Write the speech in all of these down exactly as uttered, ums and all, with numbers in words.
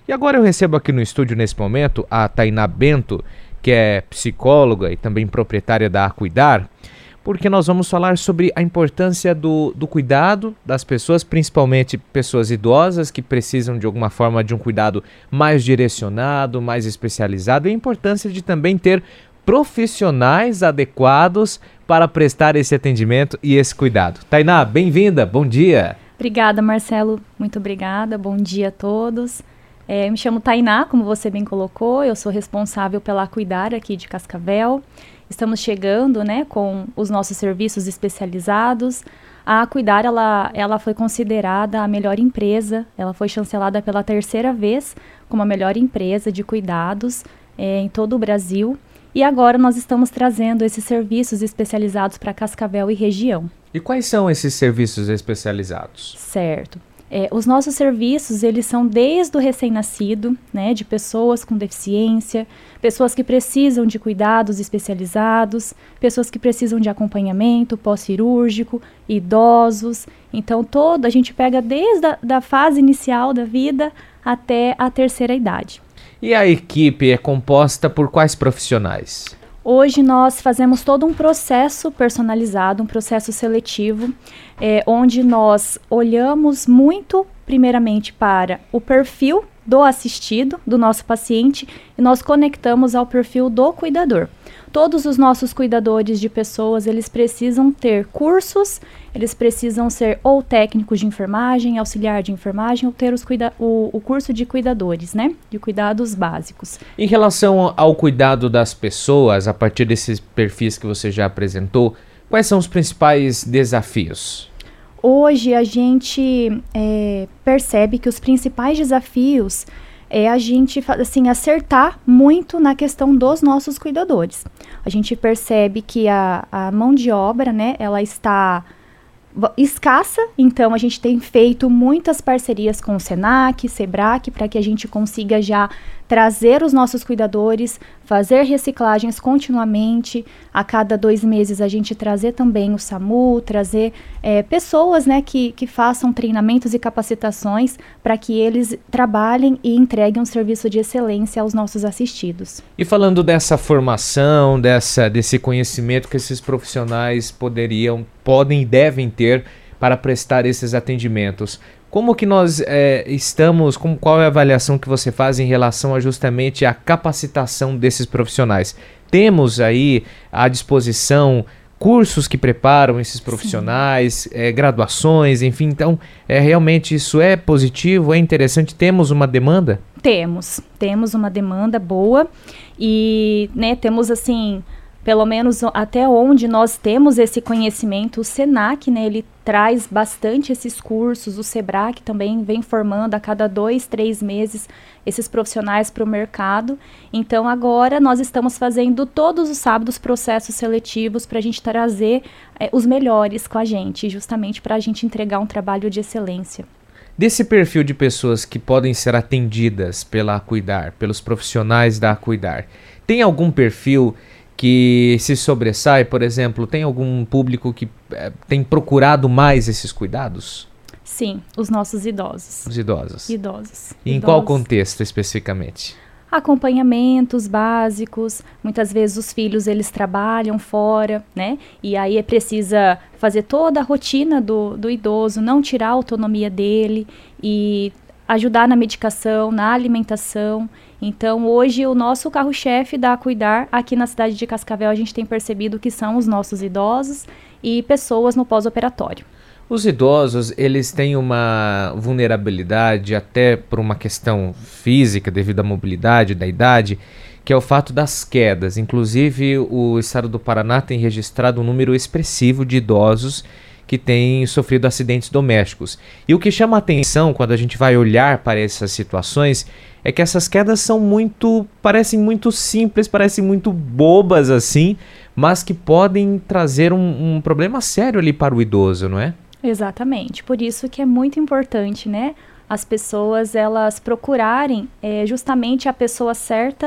E agora eu recebo aqui no estúdio, nesse momento, a Tainá Bento, que é psicóloga e também proprietária da Acuidar, porque nós vamos falar sobre a importância do, do cuidado das pessoas, principalmente pessoas idosas que precisam de alguma forma de um cuidado mais direcionado, mais especializado, e a importância de também ter profissionais adequados para prestar esse atendimento e esse cuidado. Tainá, bem-vinda, bom dia. Obrigada, Marcelo, muito obrigada, bom dia a todos. É, eu me chamo Tainá, como você bem colocou, eu sou responsável pela Acuidar aqui de Cascavel. Estamos chegando, né, com os nossos serviços especializados. A Acuidar, ela, ela foi considerada a melhor empresa, ela foi chancelada pela terceira vez como a melhor empresa de cuidados é, em todo o Brasil. E agora nós estamos trazendo esses serviços especializados para Cascavel e região. E quais são esses serviços especializados? Certo. É, os nossos serviços, eles são desde o recém-nascido, né, de pessoas com deficiência, pessoas que precisam de cuidados especializados, pessoas que precisam de acompanhamento pós-cirúrgico, idosos. Então, todo, a gente pega desde a da fase inicial da vida até a terceira idade. E a equipe é composta por quais profissionais? Hoje nós fazemos todo um processo personalizado, um processo seletivo, é, onde nós olhamos muito, primeiramente, para o perfil do assistido, do nosso paciente, e nós conectamos ao perfil do cuidador. Todos os nossos cuidadores de pessoas, eles precisam ter cursos, eles precisam ser ou técnicos de enfermagem, auxiliar de enfermagem, ou ter os cuida- o, o curso de cuidadores, né? De cuidados básicos. Em relação ao cuidado das pessoas, a partir desses perfis que você já apresentou, quais são os principais desafios? Hoje a gente é, percebe que os principais desafios é a gente, assim, acertar muito na questão dos nossos cuidadores. A gente percebe que a, a mão de obra, né, ela está escassa, então a gente tem feito muitas parcerias com o Senac, Sebrac, para que a gente consiga já trazer os nossos cuidadores, fazer reciclagens continuamente, a cada dois meses a gente trazer também o SAMU, trazer é, pessoas, né, que, que façam treinamentos e capacitações para que eles trabalhem e entreguem um serviço de excelência aos nossos assistidos. E falando dessa formação, dessa, desse conhecimento que esses profissionais poderiam, podem e devem ter para prestar esses atendimentos, como que nós é, estamos, com, qual é a avaliação que você faz em relação a justamente a capacitação desses profissionais? Temos aí à disposição cursos que preparam esses profissionais, é, graduações, enfim, então é, realmente isso é positivo, é interessante, temos uma demanda? Temos, temos uma demanda boa e, né, temos assim, pelo menos até onde nós temos esse conhecimento, o Senac, né, ele traz bastante esses cursos, o Sebrac também vem formando a cada dois, três meses esses profissionais para o mercado. Então agora nós estamos fazendo todos os sábados processos seletivos para a gente trazer é, os melhores com a gente, justamente para a gente entregar um trabalho de excelência. Desse perfil de pessoas que podem ser atendidas pela Acuidar, pelos profissionais da Acuidar, tem algum perfil que se sobressai, por exemplo, tem algum público que é, tem procurado mais esses cuidados? Sim, os nossos idosos. Os idosos. Idosos. E em idosos. qual contexto especificamente? Acompanhamentos básicos, muitas vezes os filhos eles trabalham fora, né? E aí é precisa fazer toda a rotina do, do idoso, não tirar a autonomia dele e ajudar na medicação, na alimentação. Então, hoje, o nosso carro-chefe da Acuidar, aqui na cidade de Cascavel, a gente tem percebido que são os nossos idosos e pessoas no pós-operatório. Os idosos, eles têm uma vulnerabilidade até por uma questão física, devido à mobilidade, da idade, que é o fato das quedas. Inclusive, o estado do Paraná tem registrado um número expressivo de idosos que têm sofrido acidentes domésticos. E o que chama a atenção quando a gente vai olhar para essas situações é que essas quedas são muito, parecem muito simples, parecem muito bobas assim, mas que podem trazer um, um problema sério ali para o idoso, não é? Exatamente, por isso que é muito importante, né, as pessoas elas procurarem é, justamente a pessoa certa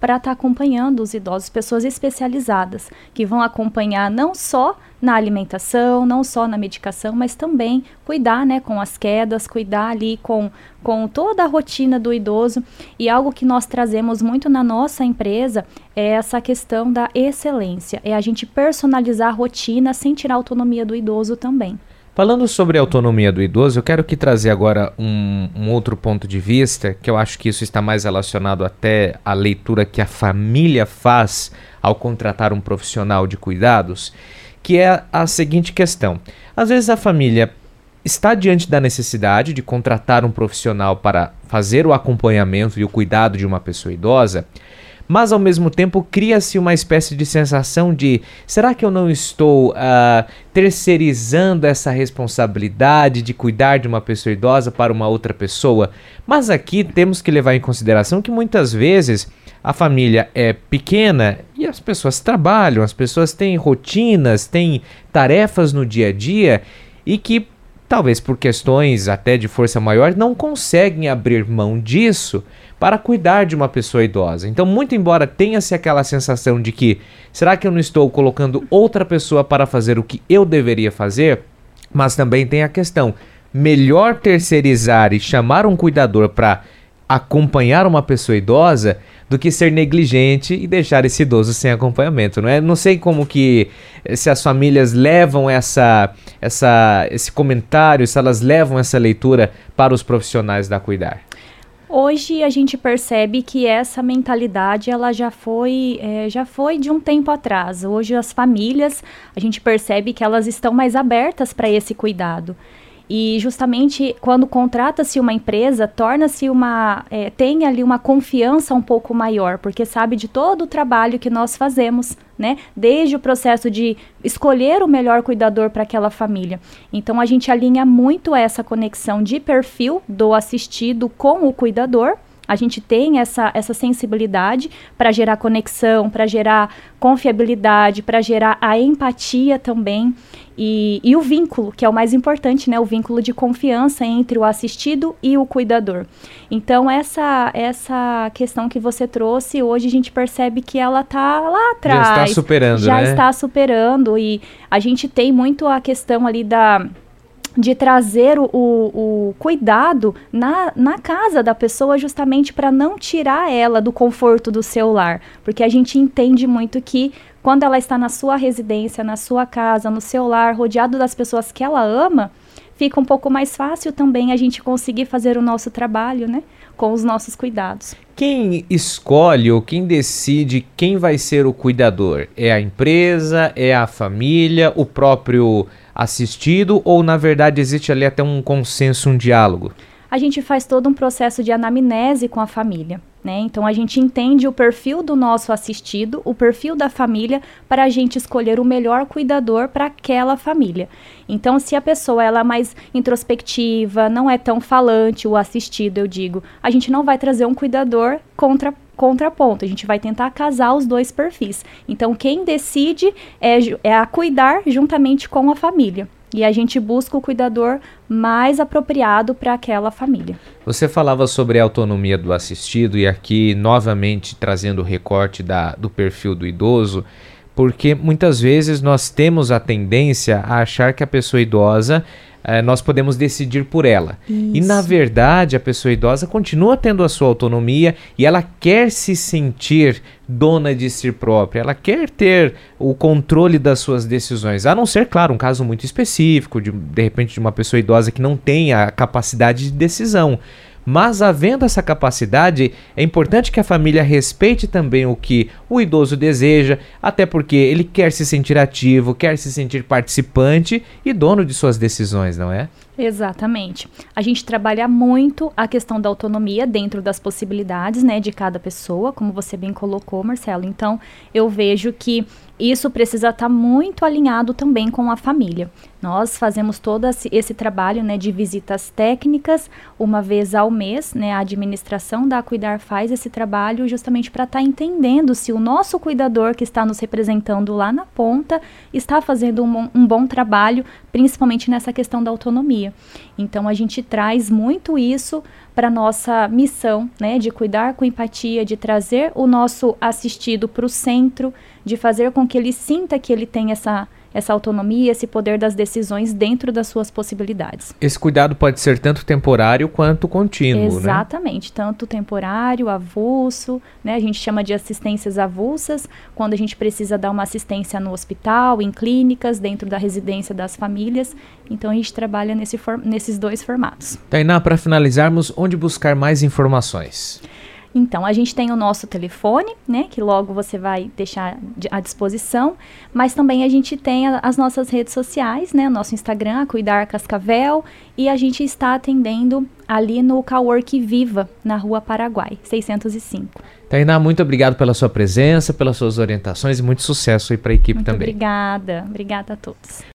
para estar tá acompanhando os idosos, pessoas especializadas, que vão acompanhar não só na alimentação, não só na medicação, mas também cuidar, né, com as quedas, cuidar ali com, com toda a rotina do idoso. E algo que nós trazemos muito na nossa empresa é essa questão da excelência, é a gente personalizar a rotina sem tirar a autonomia do idoso também. Falando sobre a autonomia do idoso, eu quero aqui trazer agora um, um outro ponto de vista, que eu acho que isso está mais relacionado até à leitura que a família faz ao contratar um profissional de cuidados, que é a seguinte questão. Às vezes a família está diante da necessidade de contratar um profissional para fazer o acompanhamento e o cuidado de uma pessoa idosa, mas ao mesmo tempo cria-se uma espécie de sensação de, será que eu não estou uh, terceirizando essa responsabilidade de cuidar de uma pessoa idosa para uma outra pessoa? Mas aqui temos que levar em consideração que muitas vezes a família é pequena e as pessoas trabalham, as pessoas têm rotinas, têm tarefas no dia a dia e que talvez por questões até de força maior não conseguem abrir mão disso para cuidar de uma pessoa idosa. Então, muito embora tenha-se aquela sensação de que, será que eu não estou colocando outra pessoa para fazer o que eu deveria fazer? Mas também tem a questão, melhor terceirizar e chamar um cuidador para acompanhar uma pessoa idosa do que ser negligente e deixar esse idoso sem acompanhamento, não é? Não sei como que, se as famílias levam essa, essa, esse comentário, se elas levam essa leitura para os profissionais da Cuidar. Hoje a gente percebe que essa mentalidade ela já foi, é, já foi de um tempo atrás. Hoje as famílias, a gente percebe que elas estão mais abertas para esse cuidado. E justamente quando contrata-se uma empresa, torna-se uma, é, tem ali uma confiança um pouco maior, porque sabe de todo o trabalho que nós fazemos, né? Desde o processo de escolher o melhor cuidador para aquela família. Então a gente alinha muito essa conexão de perfil do assistido com o cuidador. A gente tem essa, essa sensibilidade para gerar conexão, para gerar confiabilidade, para gerar a empatia também e, e o vínculo, que é o mais importante, né? O vínculo de confiança entre o assistido e o cuidador. Então, essa, essa questão que você trouxe, hoje a gente percebe que ela está lá atrás. Já está superando, já né? Já está superando e a gente tem muito a questão ali da... de trazer o, o, o cuidado na, na casa da pessoa justamente para não tirar ela do conforto do seu lar, porque a gente entende muito que quando ela está na sua residência, na sua casa, no seu lar, rodeado das pessoas que ela ama, fica um pouco mais fácil também a gente conseguir fazer o nosso trabalho, né, com os nossos cuidados. Quem escolhe ou quem decide quem vai ser o cuidador? É a empresa, é a família, o próprio assistido ou, na verdade, existe ali até um consenso, um diálogo? A gente faz todo um processo de anamnese com a família, né? Então, a gente entende o perfil do nosso assistido, o perfil da família, para a gente escolher o melhor cuidador para aquela família. Então, se a pessoa ela é mais introspectiva, não é tão falante, o assistido, eu digo, a gente não vai trazer um cuidador contra contraponto, a gente vai tentar casar os dois perfis. Então, quem decide é, é a cuidar juntamente com a família. E a gente busca o cuidador mais apropriado para aquela família. Você falava sobre a autonomia do assistido e aqui novamente trazendo o recorte da, do perfil do idoso, porque muitas vezes nós temos a tendência a achar que a pessoa idosa eh, nós podemos decidir por ela. Isso. E na verdade a pessoa idosa continua tendo a sua autonomia e ela quer se sentir dona de si própria, ela quer ter o controle das suas decisões, a não ser, claro, um caso muito específico, de, de repente de uma pessoa idosa que não tem a capacidade de decisão. Mas havendo essa capacidade, é importante que a família respeite também o que o idoso deseja, até porque ele quer se sentir ativo, quer se sentir participante e dono de suas decisões, não é? Exatamente. A gente trabalha muito a questão da autonomia dentro das possibilidades, né, de cada pessoa, como você bem colocou, Marcelo. Então, eu vejo que isso precisa estar muito alinhado também com a família. Nós fazemos todo esse, esse trabalho, né, de visitas técnicas uma vez ao mês, né, a administração da Cuidar faz esse trabalho justamente para estar entendendo se o nosso cuidador que está nos representando lá na ponta está fazendo um, um bom trabalho, principalmente nessa questão da autonomia. autonomia. Então, a gente traz muito isso para nossa missão, né, de cuidar com empatia, de trazer o nosso assistido para o centro, de fazer com que ele sinta que ele tem essa, essa autonomia, esse poder das decisões dentro das suas possibilidades. Esse cuidado pode ser tanto temporário quanto contínuo, Exatamente, né? Tanto temporário, avulso, né? A gente chama de assistências avulsas, quando a gente precisa dar uma assistência no hospital, em clínicas, dentro da residência das famílias. Então, a gente trabalha nesse for- nesses dois formatos. Tainá, para finalizarmos, onde buscar mais informações? Então, a gente tem o nosso telefone, né, que logo você vai deixar à disposição, mas também a gente tem a, as nossas redes sociais, né, nosso Instagram, Cuidar Cascavel, e a gente está atendendo ali no Cowork Viva, na Rua Paraguai, seiscentos e cinco. Tainá, muito obrigado pela sua presença, pelas suas orientações e muito sucesso aí para a equipe muito também. Obrigada, obrigada a todos.